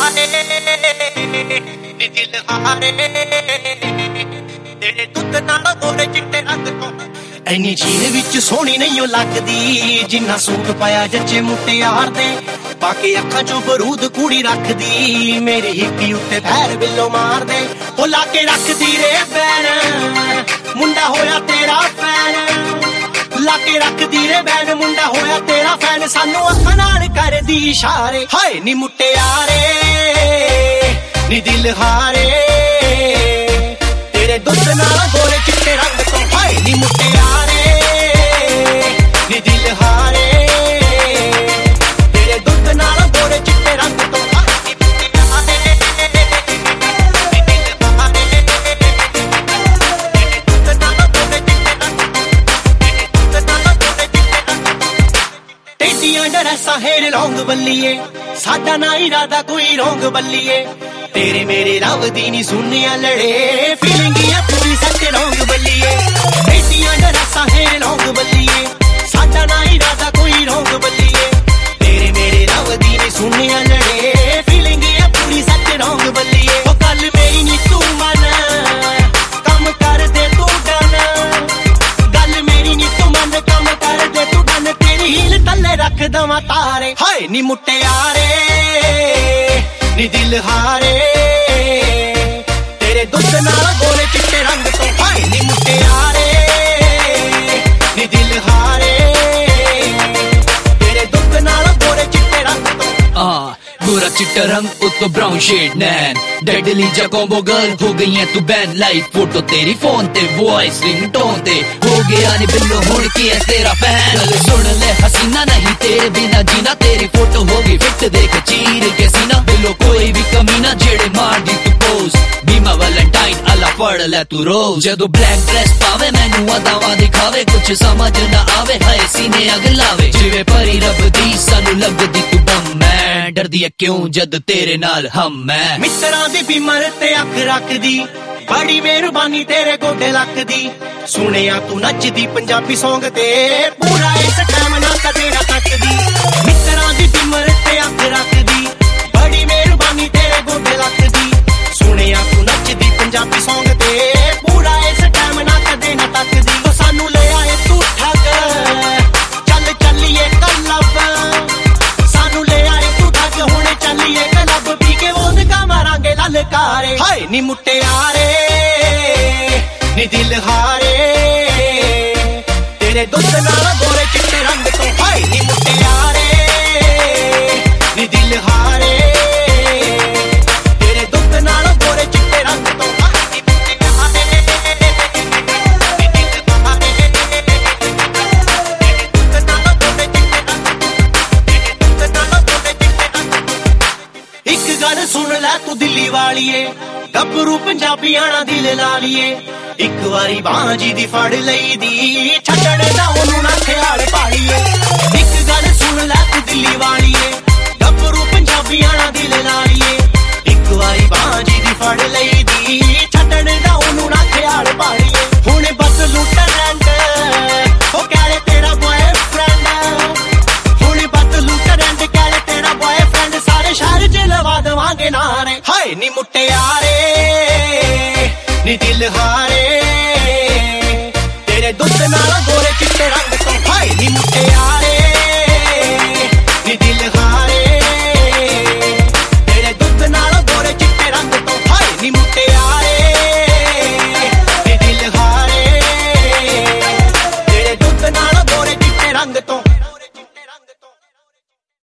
हारे नी दिल हारे तेरे दुध नाल गोरे चिट्टे रंग तो इन्नी झील विच सोहनी नहीं लगदी जिन्ना सूट पाया जच्चे मुटियार दे बाकी अखां चों बरूद कूड़ी रखदी मेरी हिप्पी उत्ते पैर बिल्लो मार दे ओ लाके रखदी रे बैन मुंडा होया तेरा फैन लाके रखदी रे बैन मुंडा होया तेरा फैन सानू अखां नाल करदी इशारे हाय नी मुटियारे नी दिल हारे तेरे दुध नाल गोरे चिट्टे रंग तो हाय नी मुटियारे नी दिल हारे तेरे दुध नाल गोरे चिट्टे रंग तो डरैसा हेर रौंग बल्लीए साडा ना इरादा कोई रौंग बल्लीए तेरे मेरे रब दी नी सुनिया लड़े फीलिंग पूरी सच रौंग बल्लीए बेटियां डरैसा हेर रौंग बल्लीए साडा ना इरादा कोई रौंग बल्लीए तेरे मेरे रब दी नी सुनिया लड़े फीलिंग पूरी सच रौंग बल्लीए ओ गल मेरी नी तू मन कम कर दे तू डन गल मेरी नी तू मन कम कर दे तू डन तेरी हील तले रख दवा तारे हाय नी मुटियारे नी दिल हारे तेरे दुध नाल गोरे चिट्टे रंग तो हाय नी मुटियारे नी दिल हारे तेरे दुध नाल गोरे चिट्टे रंग तो गोरा चिट्टा रंग उत्तो ब्राउन शेड नैन डेडली जा कॉम्बो गर्ल हो गई है तू बैन लाइव फोटो तेरी फोन ते वॉइस रिंगटोन ते हो गया नी बिल्लो हुण की है तेरा फैन चल सुन ले हसीना नहीं तेरे बिना जीना तेरी फोटो होगी फिट देख चीर के सीना बिल्लो कोई भी कमी ना जेड़े मार दी तू पोज बीमा वैलेंटाइन अला पढ़ ले तू रोज जदों ब्लैक ड्रेस पावे मैनू अदावां दिखावे कुछ समझ ना आवे हाय सीने अग लावे जिवे परी रब दी सानू लगदी तू बम मैं डरदी है क्यों जद तेरे नाल हम मैं मित्तरां दी बिमर ते अख रखदी बड़ी मेहरबानी तेरे गोडे लखदी सुनिया तू नचदी पंजाबी सॉन्ग ते पूरा इस टाइम ना कदे ना तकदी मित्तरां दी बिमर ते अख रखदी बड़ी मेहरबानी तेरे गोडे लखदी सुनिया तू नचदी पंजाबी सॉन्ग ते पूरा इस टाइम ना कदे ना तकदी तो सानू ले आए तू ठग चल चलिए कलब सानू ले आए तू ठग हुणे चलिए कलब पी के वोदका मारांगे ललकारे हाय नी मुटियारे नी दिल हारे तेरे दुध नाल गोरे चिट्टे रंग तो हाय नी मुटियारे नी दिल हारे तेरे दुध नाल गोरे चिट्टे रंग तो एक गल सुन लै तू दिल्ली वालीए गब्बरू पंजाबियां ना दिल ला लिए एक वारी बांजी दी फड़ लई दी छड्डण दा ओनू ना ख्याल पालीए एक गल सुन लै तू दिल्ली वालीए गब्बरू पंजाबियां ना दिल ला लिए एक वारी बांजी दी फड़ लई दी छड्डण दा ओनू ना ख्याल पालीए हुण बदलू ट्रेंड ओ कहले तेरा बॉयफ्रेंड हुण बदलू ट्रेंड कहले तेरा बॉयफ्रेंड सारे शहर च लवा देवांगे नारे हाय नी मुटियारे नी दिल हारे तेरे दुध नाल गोरे चिट्टे रंग